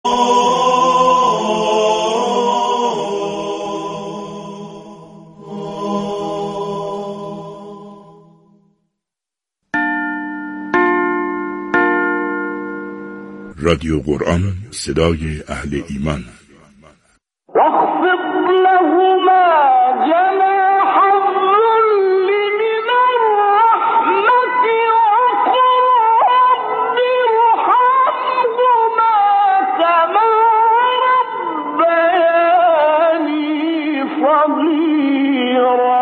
رادیو قرآن، صدای اهل ایمان. واخفض لهما جناح الذل من الرحمة وقل رب ارحمهما كما ربياني صغيرا.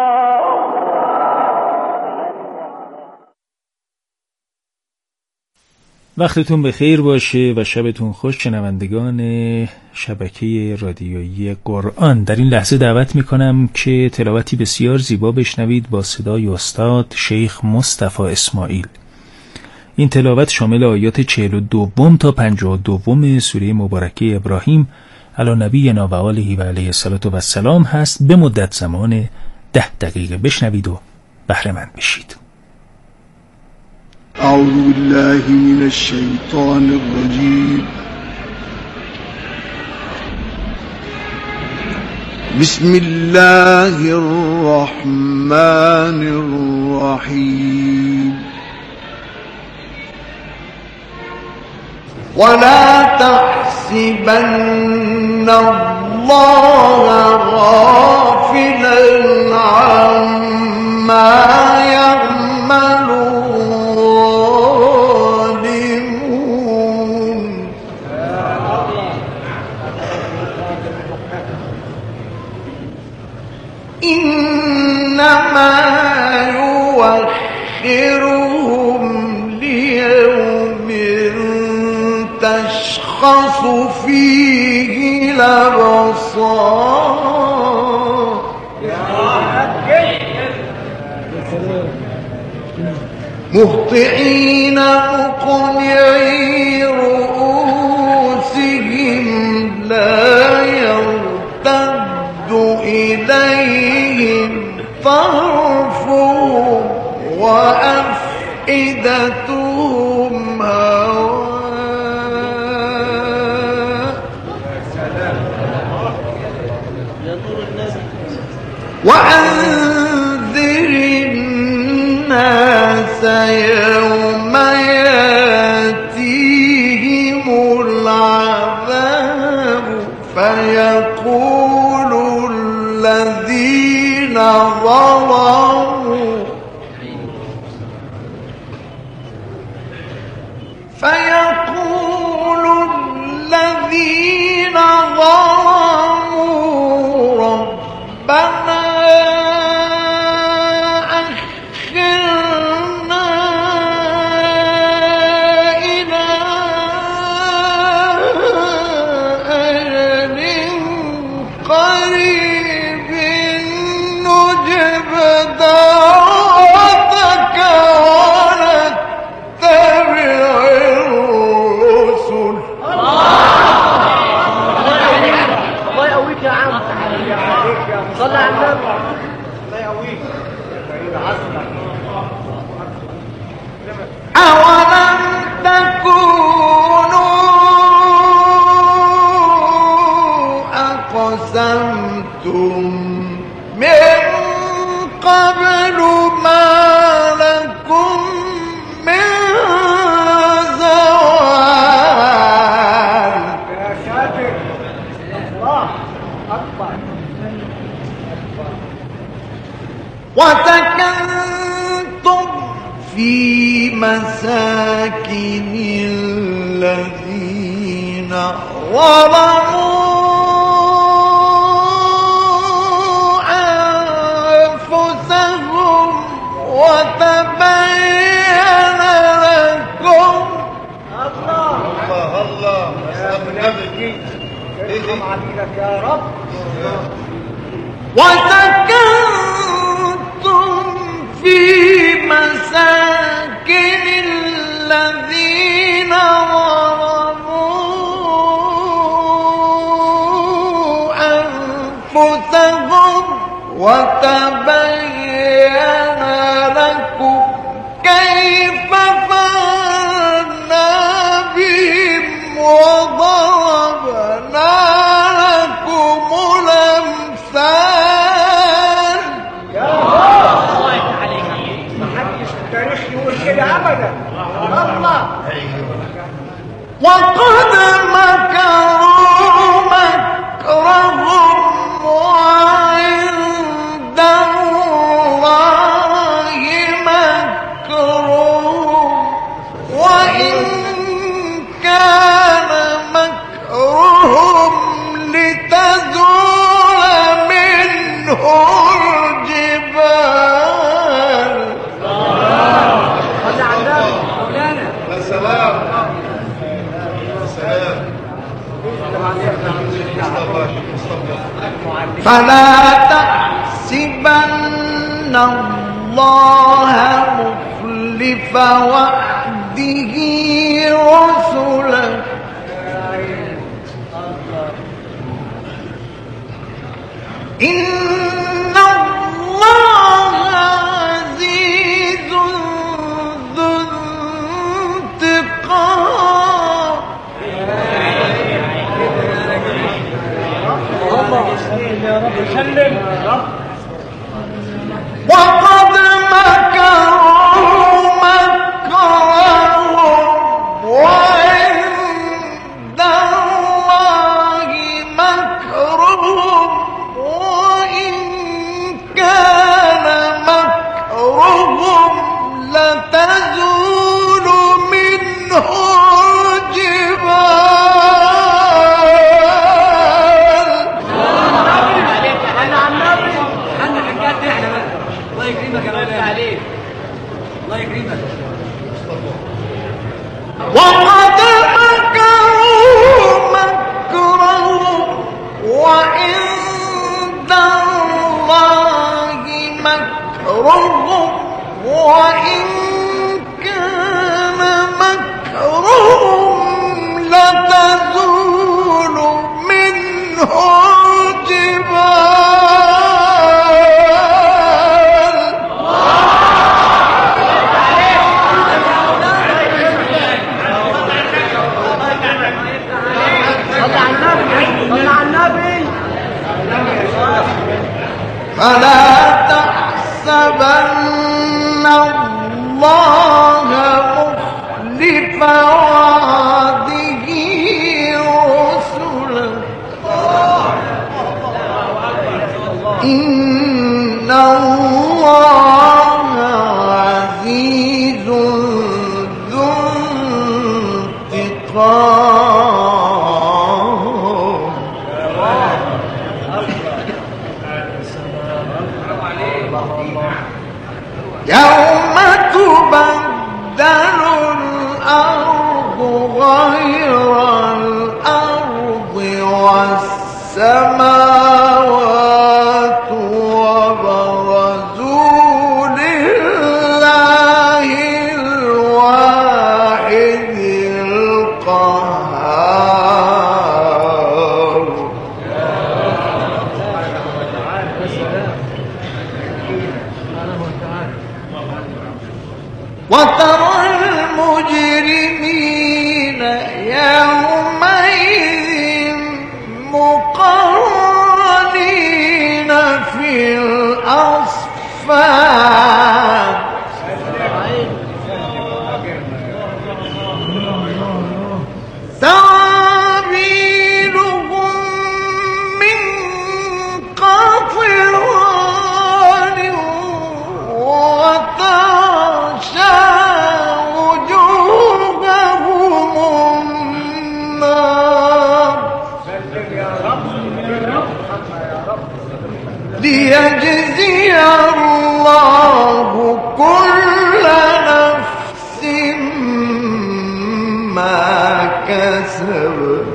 وقتتون بخیر باشه و شبتون خوش شنوندگان شبکه رادیویی قرآن. در این لحظه دعوت میکنم که تلاوتی بسیار زیبا بشنوید با صدای استاد شیخ مصطفی اسماعیل. این تلاوت شامل آیات 42 تا 52 سوره مبارکه ابراهیم علی نبینا و آله و علیه الصلاة و السلام هست. به مدت زمان 10 دقیقه بشنوید و بهره مند بشید. أعوذ بالله من الشيطان الرجيم. بسم الله الرحمن الرحيم. ولا تحسبن الله غافلا عما يعمل إنما يؤخرهم ليوم تشخص فيه الأبصار مهطعين مقنعي رؤوسهم لا يرتد إليهم طرفهم وأفئدتهم هواء وأنذر الناس يوم يأتيهم العذاب فيقول الذين ظلموا ربنا أخرنا إلى أجل قريب نجب دعوتك ونتبع الرسل. الله يقويك يا عم. صلى على النبي. الله يقويك. أولم تكونوا أقسمتم من قبل ما لكم من زوال. يا شاكر الله أكبر. وسكنتم في مساكن الذين ظلموا أنفسهم وتبين لكم الله يا منبي ارحم عبيدك يا رب. وسكنتم في مساكن الذين ظلموا أنفسهم وتبين لكم كيف فعلنا بهم وضربنا فلا تحسبن الله مخلف وعده رسله إن الله عزيز ذو انتقام وقد مكروا مكرهم وعند الله مكرهم وإن كان مكرهم لتزول منه الجبال. انا عن النبي انا حكايات احنا بس الله يكرمك يا رب عليك الله يكرمك. وقد مكروا مكرهم وعند الله مكرهم وإن كان مكرهم لتزول منه الجبال. صلى على النبي. فلا تحسبن الله مخلف وعده رسله إن الله عزيز ذو انتقام. يوم تبدل الأرض غير الأرض والسماوات وبرزوا لله الواحد القهار. وترى المجرمين يومئذ مقرنين في الأصفاد سرابيلهم من قطران وتغشى وجوههم النار ليجزي الله كل نفس ما كسبت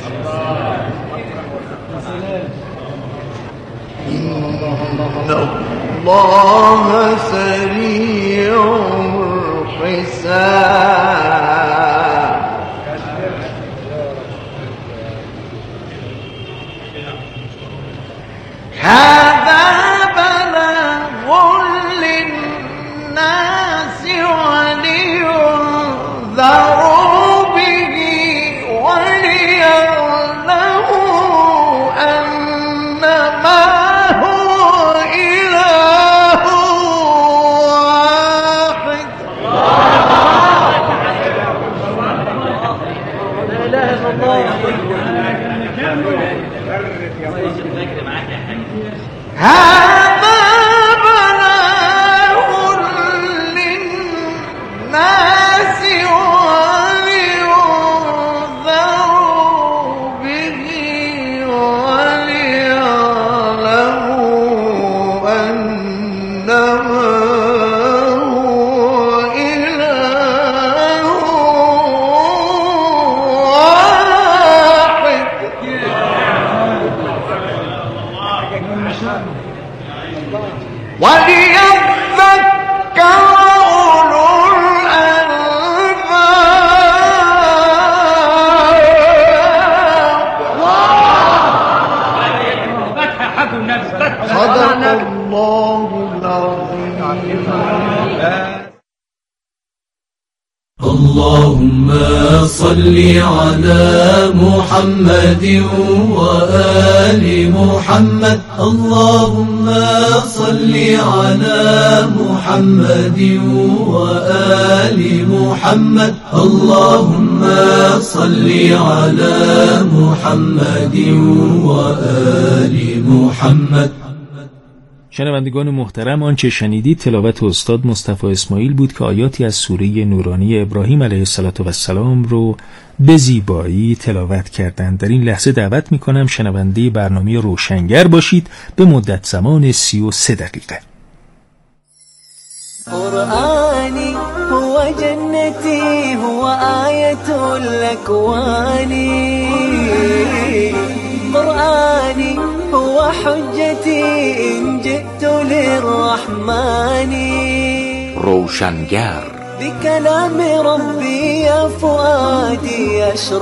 إن الله سريع الحساب. هذا بلاغ للناس ولينذروا به وليعلموا أنما هو إله واحد. لا اله الا الله. هذا بلاغ للناس ولينذروا به وليعلموا أنما هو إله واحد. صدق الله العظیم. اللهم صل على محمد وآل محمد. اللهم صل على محمد وآل محمد. اللهم صل على محمد وآل محمد. شنوندگان محترم، آنچه شنیدید تلاوت استاد مصطفی اسماعیل بود که آیاتی از سوره نورانی ابراهیم علیه السلام رو به زیبایی تلاوت کردند. در این لحظه دعوت میکنم شنونده برنامه روشنگر باشید به مدت زمان 33 دقیقه. قرآني هو جنتي هو آية الأكوان. قرآني هو حجتي إن جئت للرحمن. روشنگر بكلام ربي يا فؤادي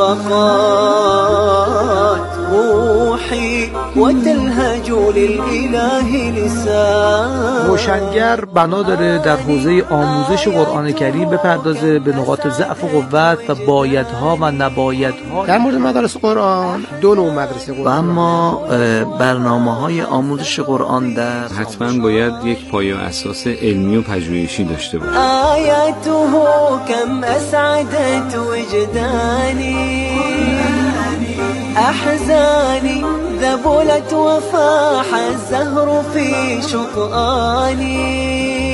أشرقات روحي وتلهج للإله لسان. روشنگر بنا داره در حوزه آموزش قرآن کریم بپردازه به نقاط ضعف و قوت و بایدها و نبایدها. در مورد مدارس قرآن 2 نوع مدرسه قرآن، و اما برنامه‌های آموزش قرآن در حتما باید یک پایه و اساس علمی و پژوهشی داشته باشه. آیاته کم اسعدت وجدانی احزانی ذبلت وفاح الزهر في شطآني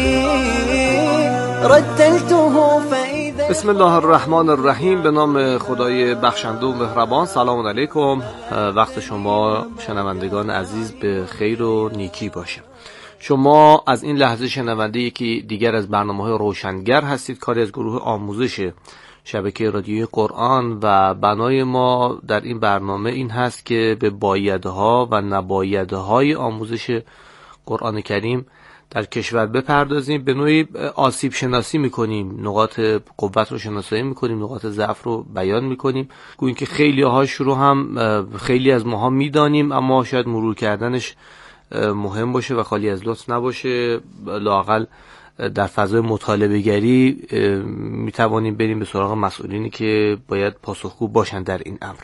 رتلته فإذا. بسم الله الرحمن الرحیم. به نام خدای بخشنده و مهربان. سلام علیکم. وقت شما شنوندگان عزیز به خیر و نیکی باشه. شما از این لحظه شنونده یکی دیگر از برنامه‌های روشنگر هستید، کاری از گروه آموزش شبکه رادیویی قرآن، و بنای ما در این برنامه این هست که به بایدها و نبایدهای آموزش قرآن کریم در کشور بپردازیم. به نوعی آسیب شناسی میکنیم، نقاط قوت رو شناسایی میکنیم، نقاط ضعف رو بیان میکنیم. گوییم که خیلی هاش رو هم خیلی از ماها میدانیم، اما شاید مرور کردنش مهم باشه و خالی از لطف نباشه. لااقل در فضای مطالبه گری میتوانیم بریم به سراغ مسئولینی که باید پاسخگو باشن در این امر.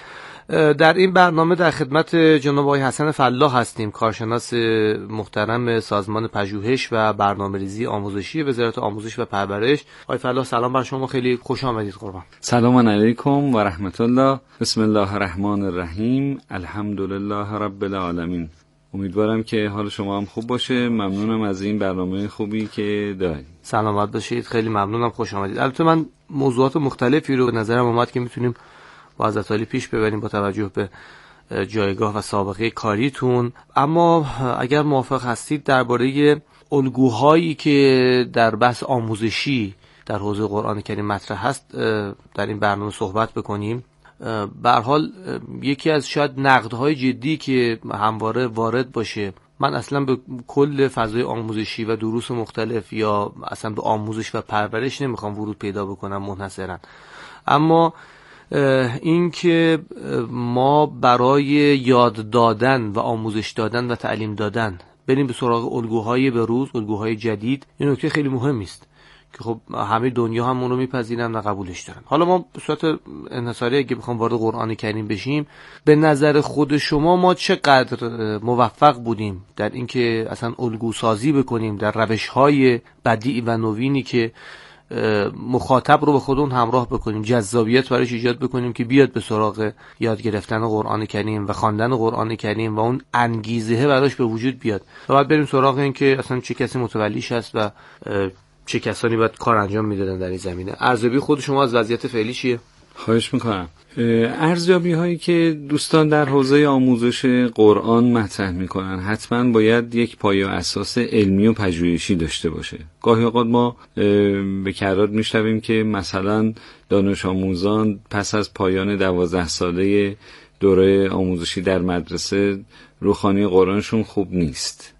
در این برنامه در خدمت جناب آقای حسن فلاح هستیم، کارشناس محترم سازمان پژوهش و برنامه‌ریزی آموزشی وزارت آموزش و پرورش. آقای فلاح سلام بر شما، خیلی خوش آمدید. قربان. سلام علیکم و رحمت الله. بسم الله الرحمن الرحیم. الحمدلله رب العالمین. امیدوارم که حال شما هم خوب باشه. ممنونم از این برنامه خوبی که دارید. سلامت باشید. خیلی ممنونم، خوش آمدید. البته من موضوعات مختلفی رو به نظرم اومد که میتونیم با حضرت پیش ببریم با توجه به جایگاه و سابقه کاریتون، اما اگر موافق هستید درباره الگوهایی که در بحث آموزشی در حوزه قرآن کریم مطرح هست در این برنامه صحبت بکنیم. به هر حال یکی از شاید نقدهای جدی که همواره وارد باشه، من اصلا به کل فضای آموزشی و دروس مختلف یا اصلا به آموزش و پرورش نمیخوام ورود پیدا بکنم منحصرا، اما این که ما برای یاد دادن و آموزش دادن و تعلیم دادن بریم به سراغ الگوهای بروز، الگوهای جدید، این نکته خیلی مهمی است که خب همه دنیا هم اون رو میپذیرن و قبولش دارن. حالا ما به صورت انحصاری اگه بخوام وارد قرآن کریم بشیم، به نظر خود شما ما چقدر موفق بودیم در اینکه اصلا الگو سازی بکنیم در روش‌های بدیع و نوینی که مخاطب رو به خودمون همراه بکنیم، جذابیت برایش ایجاد بکنیم که بیاد به سراغ یاد گرفتن قرآن کریم و خواندن قرآن کریم و اون انگیزه براش به وجود بیاد. و بعد بریم سراغ این که اصلا چه کسی متولیش هست و چه کسانی باید کار انجام میدادن در این زمینه. ارزیابی خود شما از وضعیت فعلی چیه؟ خواهش میکنم. ارزیابی هایی که دوستان در حوزه آموزش قرآن مطرح میکنن حتما باید یک پایه و اساس علمی و پژوهشی داشته باشه. گاهی اوقات ما به کرات میشنویم که مثلا دانش آموزان پس از پایان 12 ساله دوره آموزشی در مدرسه روخانی قرآنشون خوب نیست.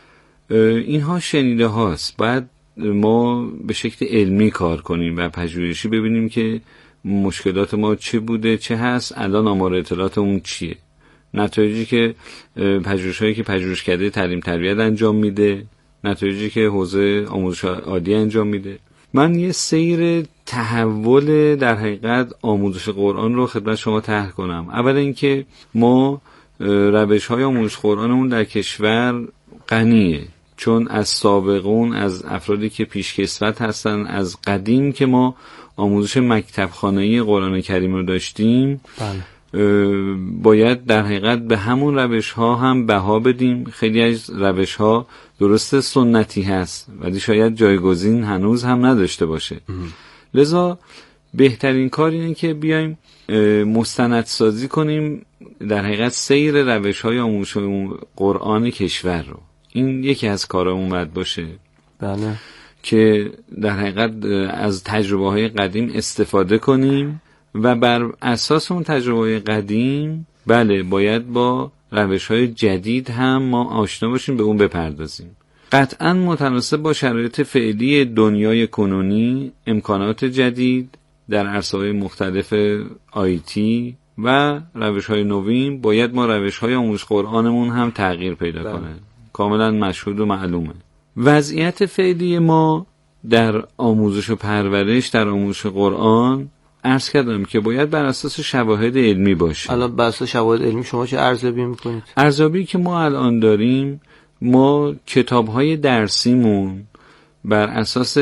اینها شنیده هاست. باید ما به شکل علمی کار کنیم و پژوهشی ببینیم که مشکلات ما چه بوده، چه هست، الان آمار اطلاعات اون چیه. نتایجی که پژوهش‌هایی که پژوهشکده تعلیم تربیت انجام میده، نتایجی که حوزه آموزش عالی انجام میده. من یه سیر تحول در حقیقت آموزش قرآن رو خدمت شما طرح کنم. اول اینکه ما روش‌های آموزش قرآنمون در کشور غنیه، چون از سابقون، از افرادی که پیشکسوت هستن، از قدیم که ما آموزش مکتبخانه‌ای قرآن کریم رو داشتیم، باید در حقیقت به همون روش‌ها هم بها بدیم. خیلی از روش‌ها درست سنتی هست ولی شاید جایگزین هنوز هم نداشته باشه. لذا بهترین کار اینه که بیایم مستندسازی کنیم در حقیقت سیر روش‌های آموزش قرآن کشور رو. این یکی از کارامون باید باشه. بله. که در حقیقت از تجربه‌های قدیم استفاده کنیم و بر اساس اون تجربه‌های قدیم بله باید با روش‌های جدید هم ما آشنا باشیم، به اون بپردازیم. قطعاً متناسب با شرایط فعلی دنیای کنونی، امکانات جدید در عرصه‌های مختلف آیتی و روش‌های نوین، باید ما روش‌های آموزش قرآنمون هم تغییر پیدا کنه. کاملاً مشهود و معلومه. وضعیت فعلی ما در آموزش و پرورش در آموزش قرآن عرض کردم که باید بر اساس شواهد علمی باشه. الان بر اساس شواهد علمی شما چه ارزیابی میکنید؟ ارزیابی که ما الان داریم، ما کتاب‌های درسیمون بر اساس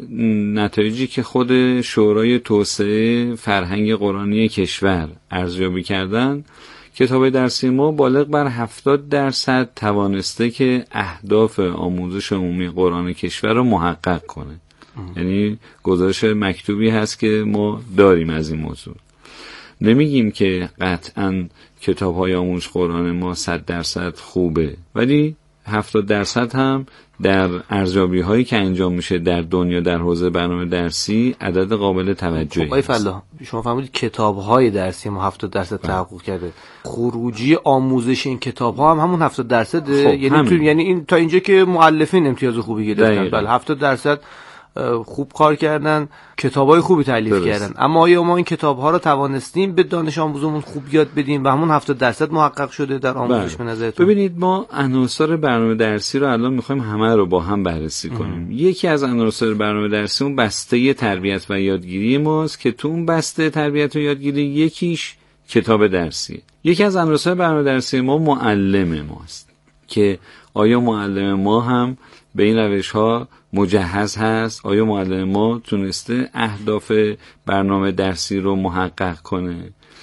نتایجی که خود شورای توسعه فرهنگ قرآنی کشور ارزیابی کردن، کتاب درسی ما بالغ بر 70% توانسته که اهداف آموزش عمومی قرآن کشور رو محقق کنه. یعنی گزارش مکتوبی هست که ما داریم از این موضوع. نمیگیم که قطعاً کتاب‌های آموزش قرآن ما 100% خوبه، ولی 70% هم در ارزیابی‌هایی که انجام میشه در دنیا در حوزه برنامه درسی عدد قابل توجهی. آقای فلاح، شما فهمیدید کتاب‌های درسی ما 70% تحقق کرده. خروجی آموزش این کتاب‌ها هم همون 70%. یعنی این تا اینجا که مؤلفین امتیاز خوبی گرفتن. بله 70% خوب کار کردن، کتابای خوبی تالیف کردن. اما آیا ما این کتاب‌ها رو توانستیم به دانش آموزمون خوب یاد بدیم و همون 70% محقق شده در آموزش؟ به نظرتون؟ ببینید، ما عناصر برنامه درسی رو الان می‌خوایم همه رو با هم بررسی کنیم. یکی از عناصر برنامه درسی اون بسته تربیت و یادگیری ماست که تو اون بسته تربیت و یادگیری یکیش کتاب درسی. یکی از عناصر برنامه درسی ما معلم ماست که آیا معلم ما هم به این روش‌ها مجهز هست؟ آیا معلم ما تونسته اهداف برنامه درسی رو محقق کنه؟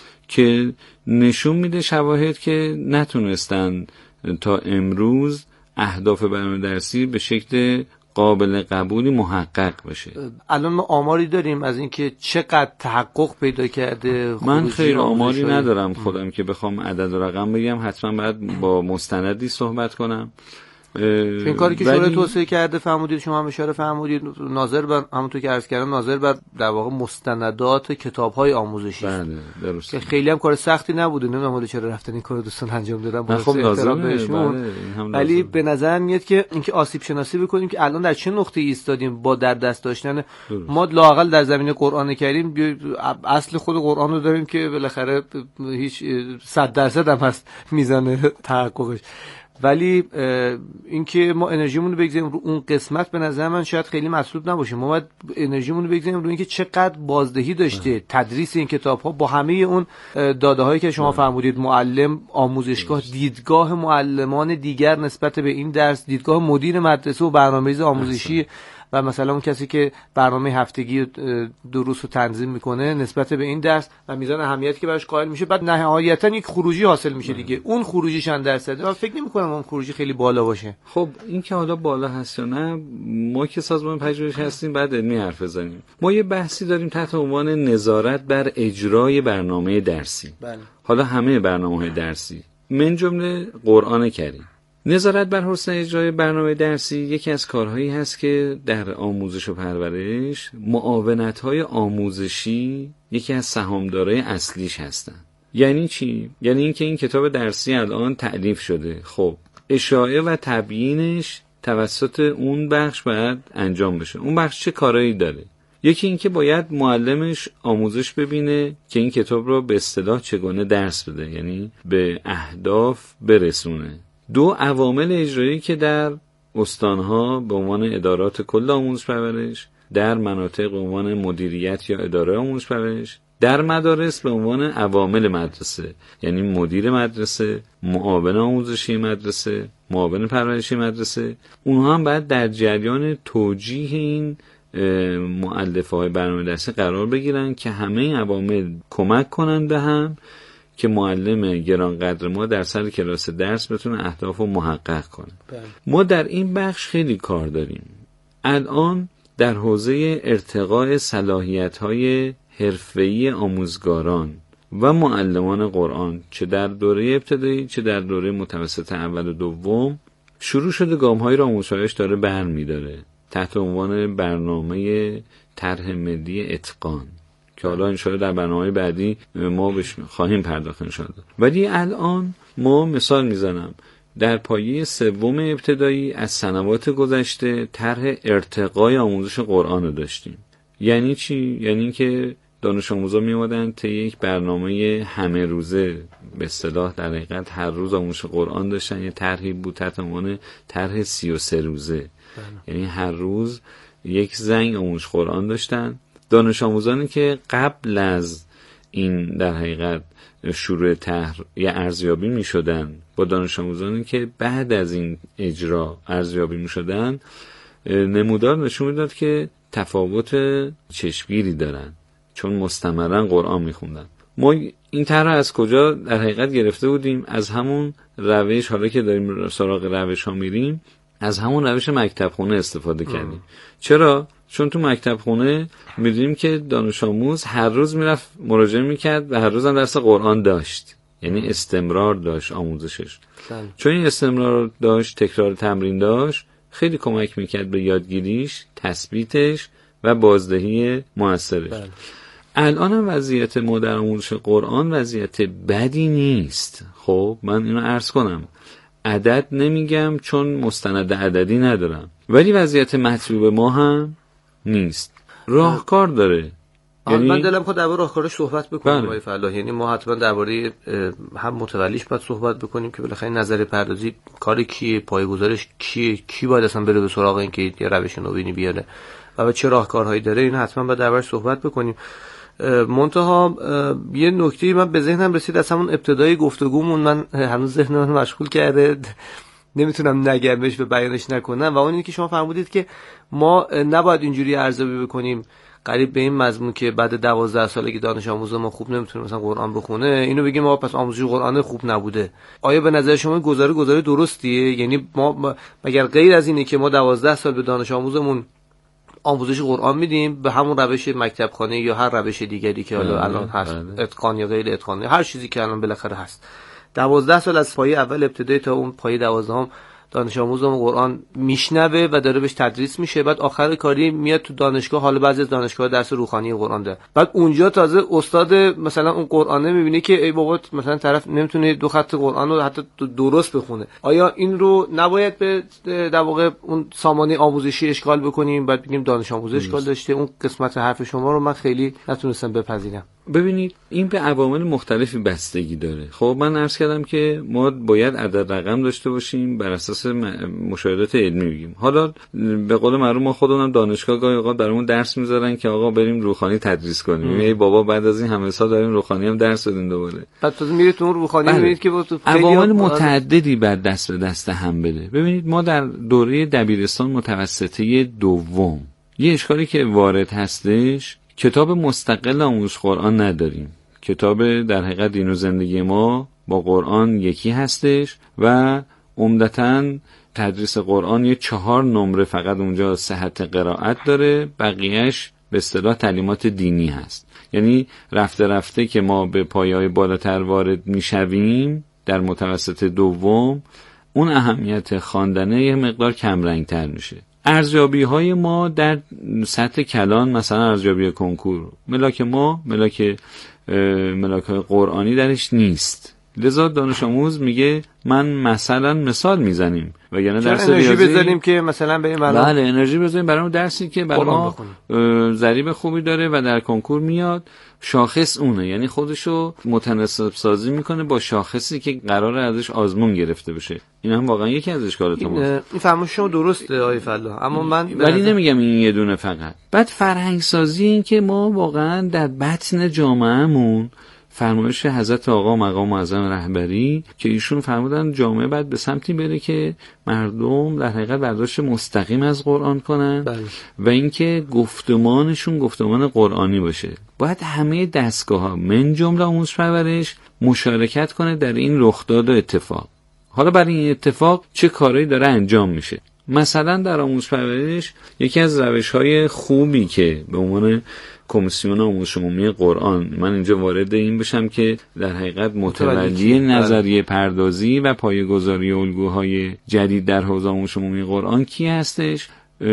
که نشون میده شواهد که نتونستن تا امروز اهداف برنامه درسی به شکل قابل قبولی محقق بشه. الان ما آماری داریم از اینکه چقدر تحقق پیدا کرده؟ من خیلی آماری ندارم خودم که بخوام عدد و رقم بگم، حتما باید با مستندی صحبت کنم. این کاری که شورای توسعه کرده فرمودید، شما هم اشاره فرمودید، ناظر بر همونطور که عرض کردم ناظر بر در واقع مستندات کتاب‌های آموزشی. بله درست. که خیلی هم کار سختی نبوده. نمیدونم حالا چرا رفتن این کارو دوستان انجام دادن با خب احترام بهشون. ولی به نظر میاد که اینکه آسیب شناسی بکنیم که الان در چه نقطه‌ای ایستادیم با در دست داشتن ما لااقل در زمینه قرآن کریم. اصل خود قرآن رو داریم که بالاخره هیچ 100% هم هست میزان تحققش، ولی اینکه ما انرژیمون رو بگذاریم رو اون قسمت به نظر من شاید خیلی مطلوب نباشه. ما باید انرژیمون رو بگذاریم رو اینکه چقدر بازدهی داشته تدریس این کتاب‌ها با همه اون داده‌هایی که شما فرمودید، معلم، آموزشگاه، دیدگاه معلمان دیگر نسبت به این درس، دیدگاه مدیر مدرسه و برنامه‌ریزی آموزشی و مثلا اون کسی که برنامه هفتگی دروس رو تنظیم میکنه نسبت به این درس و میزان اهمیتی که براش قائل میشه، بعد نهایتا یک خروجی حاصل میشه دیگه. اون خروجیش چند درصده؟ من فکر نمی‌کنم اون خروجی خیلی بالا باشه. خب این که حالا بالا هست یا نه، ما که سازمان پژوهش هستیم بعد علمی حرف بزنیم. ما یه بحثی داریم تحت عنوان نظارت بر اجرای برنامه درسی. بله. حالا همه برنامه‌های درسی من جمله قرآن کریم. نظارت بر حسن اجرای برنامه درسی یکی از کارهایی هست که در آموزش و پرورش معاونت‌های آموزشی یکی از سهامدارای اصلیش هستن. یعنی چی؟ یعنی اینکه این کتاب درسی الان تألیف شده، خب اشاعه و تبیینش توسط اون بخش باید انجام بشه. اون بخش چه کارایی داره؟ یکی این که باید معلمش آموزش ببینه که این کتاب رو به اصطلاح چگونه درس بده، یعنی به اهداف برسونه. 2 عوامل اجرایی که در استانها به عنوان ادارات کل آموزش پرورش، در مناطق به عنوان مدیریت یا اداره آموزش پرورش، در مدارس به عنوان عوامل مدرسه، یعنی مدیر مدرسه، معاون آموزشی مدرسه، معاون پرورشی مدرسه، اونها هم باید در جریان توجیه این مؤلفه‌های برنامه درسی قرار بگیرن که همه این عوامل کمک کنن به هم که معلم گرانقدر ما در سر کلاس درس بتونه اهداف رو محقق کنه. ما در این بخش خیلی کار داریم. الان در حوزه ارتقاء صلاحیت‌های حرفه‌ای آموزگاران و معلمان قرآن، چه در دوره ابتدایی چه در دوره متوسط اول و دوم، شروع شده گام‌هایی را آموزش پرورش داره برمی‌داره تحت عنوان برنامه طرح ملی اتقان که حالا انشاءالله در برنامه بعدی ما بهش خواهیم پرداخت انشاءالله. ولی الان ما مثال میزنم در پایه 3 ابتدایی از سنوات گذشته طرح ارتقای آموزش قرآن رو داشتیم. یعنی چی؟ یعنی که دانش آموزان می اومدن طی یک برنامه همه روزه، به اصطلاح در حقیقت هر روز آموزش قرآن داشتن. یه طرحی بود تحت عنوان طرح 33 روزه، یعنی هر روز یک زنگ آموزش قرآن داشتن. دانش آموزانی که قبل از این در حقیقت شروع طرح یا ارزیابی می شدن با دانش آموزانی که بعد از این اجرا ارزیابی می شدن، نمودار نشون میداد که تفاوت چشمگیری دارن چون مستمرا قرآن می خوندن. ما این طرح از کجا در حقیقت گرفته بودیم؟ از همون روش، حالا که داریم سراغ روش ها میریم، از همون روش مکتب خونه استفاده کردیم. چرا؟ چون تو مکتب خونه می‌دونیم که دانش آموز هر روز میرفت مراجعه میکرد و هر روز هم درس قرآن داشت، یعنی استمرار داشت آموزشش. چون این استمرار داشت، تکرار تمرین داشت، خیلی کمک میکرد به یادگیریش، تثبیتش و بازدهی موثرش. الان هم وضعیت ما در آموزش قرآن وضعیت بدی نیست. خب من اینو عرض کنم، عدد نمیگم چون مستند عددی ندارم، ولی وضعیت مطلوب ما هم نیست. راهکار داره. یعنی من دلم خود درباره راهکارش صحبت بکنم آقای فلاح. یعنی ما حتما درباره هم متولیش باید صحبت بکنیم که بالاخره نظر پردازی کار کیه، پایه‌گذارش کیه، کی باید اصلا بره به سراغ این که یه روش نوینی بیاره و چه راهکارهایی داره. این حتما باید دربارش صحبت بکنیم. منتها یه نکته من به ذهنم رسید از همون ابتدای گفتگومون، من هنوز ذهن من مشغول کرده، نمیتونم نگمش به بیانش نکنم، و اون اینه که شما فرمودید که ما نباید اینجوری ارزیابی بکنیم قریب به این مضمون که بعد 12 سالگی دانش آموز ما خوب نمیتونه مثلا قرآن بخونه، اینو بگیم ما پس آموزش قرآن خوب نبوده. آیا به نظر شما گزاره درستیه؟ یعنی ما مگر غیر از اینه که ما 12 سال به دانش آموزمون آموزش قرآن میدیم به همون روش مکتب خانه یا هر روش دیگری که حالا الان هست، اتقان یا غیر اتقان، هر چیزی که الان بالاخره هست، 12 سال از پایه اول ابتدایی تا اون پایه 12 دانش آموزم قرآن میشنوه و داره بهش تدریس میشه، بعد آخر کاری میاد تو دانشگاه، حالا بعضی از دانشگاه درس روحانی قرآن داره، بعد اونجا تازه استاد مثلا اون قرآنه میبینه که ای بابا مثلا طرف نمیتونه 2 خط قرآن رو حتی درست بخونه. آیا این رو نباید به در واقع اون سامانه آموزشی اشکال بکنیم، بعد بگیم دانش آموزش اشکال داشته؟ اون قسمت حرف شما رو من خیلی نتونستم بپذیرم. ببینید این به عوامل مختلفی بستگی داره. خب من عرض کردم که ما باید عدد رقم داشته باشیم، بر اساس مشاهدات علمی بگیم. حالا به قول معروف ما خودمون دانشگاه گاهی اوقات برامون درس میذارن که آقا بریم روحانی تدریس کنیم. ای بابا بعد از این همه سال داریم روحانی هم درس بدیم دوباره. بعد تازه میرید تو روحانی میبینید که عوامل متعددی بر دست به دست هم بده. ببینید ما در دوره دبیرستان متوسطه دوم یه اشکالی که وارد هستش، کتاب مستقل آموزش قرآن نداریم. کتاب در حقیقت دین و زندگی ما با قرآن یکی هستش و عمدتاً تدریس قرآن یه 4 نمره فقط اونجا صحت قرائت داره، بقیهش به اصطلاح تعلیمات دینی هست. یعنی رفته رفته که ما به پایه‌های بالاتر وارد میشویم در متوسط دوم، اون اهمیت خواندنه یه مقدار کم رنگ تر میشه. ارزیابی های ما در سطح کلان، مثلا ارزیابی کنکور، ملاک ما ملاک های قرآنی درش نیست. لذا دانش آموز میگه من مثلا مثال میزنیم وگرنه درس انرژی ریاضی بذاریم که مثلا به این بله انرژی بذاریم برای اون درسی که برای ما ضریب خوبی داره و در کنکور میاد، شاخص اونه، یعنی خودشو متناسب سازی میکنه با شاخصی که قراره ازش آزمون گرفته بشه. این هم واقعا یکی از اشکالات ماست. این فرمایش شما درسته آقای فلاح، اما من ولی نمیگم این یه دونه فقط. بعد فرهنگ سازی، این که ما واقعا در بطن جامعهمون فرمایش حضرت آقا مقام معظم رهبری که ایشون فرمودن جامعه باید به سمتی بره که مردم در حقیقت برداشت مستقیم از قرآن کنن و اینکه گفتمانشون گفتمان قرآنی باشه. باید همه دستگاه‌ها من جمله آموزش پرورش مشارکت کنه در این رخداد و اتفاق. حالا برای این اتفاق چه کارهایی داره انجام میشه؟ مثلا در آموزش پرورش یکی از روش‌های خوبی که به عنوان کمیسیون آموزش عمومی قرآن من اینجا وارد این بشم که در حقیقت متولی نظریه پردازی و پایه‌گذاری الگوهای جدید در حوزه آموزش عمومی قرآن کی هستش؟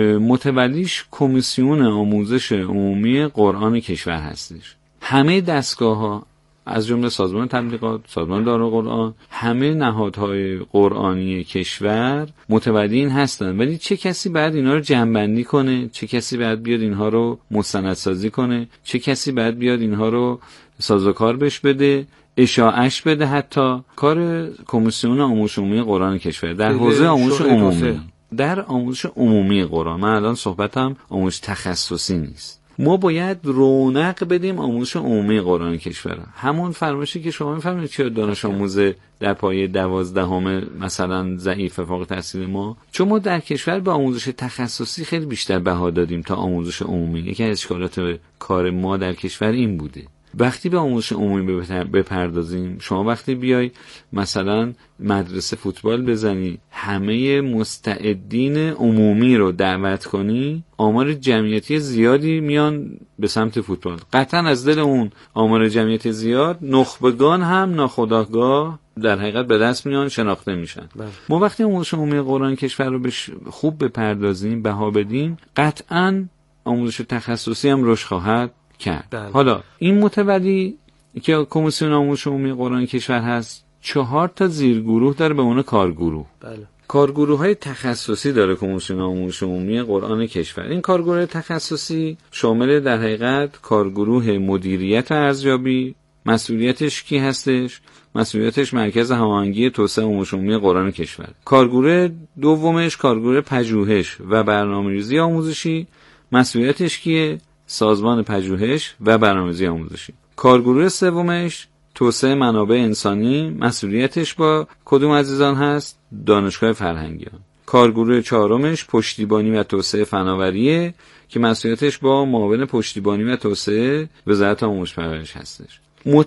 متولیش کمیسیون آموزش عمومی قرآن کشور هستش. همه دستگاه‌ها از جمله سازمان تبلیغات، سازمان دارالقرآن، همه نهادهای قرآنی کشور متولی این هستن. ولی چه کسی باید اینا رو جمع‌بندی کنه؟ چه کسی باید بیاد اینها رو مستندسازی کنه؟ چه کسی باید بیاد اینها رو سازوکار بهش بده، اشاعه‌اش بده؟ حتی کار کمیسیون آموزش عمومی قرآن کشور در حوزه آموزش عمومی، در آموزش عمومی قرآن. من الان صحبتم آموزش تخصصی نیست. ما باید رونق بدیم آموزش عمومی قرآن کشور. همون فرمایشی که شما می‌فرمایید چرا دانش آموز در پایه 12 مثلا ضعیف فوق التحصیل ما، چون ما در کشور به آموزش تخصصی خیلی بیشتر بها دادیم تا آموزش عمومی. یکی از اشکالات کار ما در کشور این بوده. وقتی به آموزش عمومی بپردازیم، شما وقتی بیای مثلا مدرسه فوتبال بزنی، همه مستعدین عمومی رو دعوت کنی، آمار جمعیتی زیادی میان به سمت فوتبال. قطعا از دل اون آمار جمعیتی زیاد نخبگان هم ناخودآگاه در حقیقت به دست میان، شناخته میشن. ما وقتی آموزش عمومی قرآن کشور رو خوب بپردازیم، بها بدیم، قطعا آموزش تخصصی هم رشد خواهد کرد. حالا این متولی که کمیسیون آموزش عمومی قرآن کشور هست 4 زیرگروه داره به عنوان کارگروه. کارگروه‌های تخصصی داره کمیسیون آموزش عمومی قرآن کشور. این کارگروه تخصصی شامل در حقیقت کارگروه مدیریت ارزیابی. مسئولیتش کی هستش؟ مسئولیتش مرکز هماهنگی توسعه آموزش عمومی قرآن کشور. کارگروه دومش کارگروه پژوهش و برنامه‌ریزی آموزشی. مسئولیتش کیه؟ سازمان پژوهش و برنامه‌ریزی آموزشی. کارگروه سومش توسعه منابع انسانی. مسئولیتش با کدوم عزیزان هست؟ دانشگاه فرهنگیان. کارگروه چهارمش پشتیبانی و توسعه فناوریه که مسئولیتش با معاون پشتیبانی و توسعه وزارت آموزش پرورش هستش.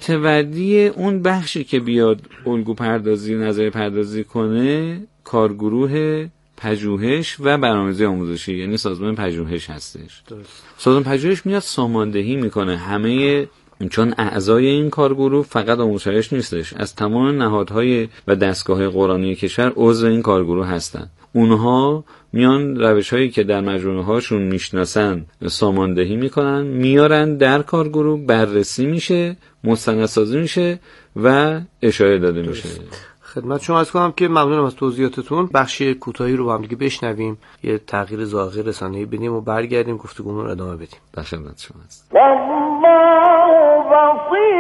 متولی اون بخشی که بیاد الگو پردازی، نظریه پردازی کنه، کارگروه پژوهش و برنامه‌ریزی آموزشی، یعنی سازمان پژوهش هستش. سازمان پژوهش میاد ساماندهی میکنه همه، چون اعضای این کارگروه فقط آموزش نیستش، از تمام نهادهای و دستگاه‌های قرآنی کشور عضو این کارگروه هستن. اونها میان روش‌هایی که در مجموعه‌هاشون میشناسن ساماندهی میکنن، میارن در کارگروه، بررسی میشه، مستندسازی میشه و اشاره داده میشه. خدمت شما عرض کنم که ممنونم از توضیحاتتون. بخشی کوتاهی رو با هم دیگه بشنویم، یه تغییر ظاهر رسانه‌ای بدیم و برگردیم گفتگومون رو ادامه بدیم. خدمت شما هست. والله بصیر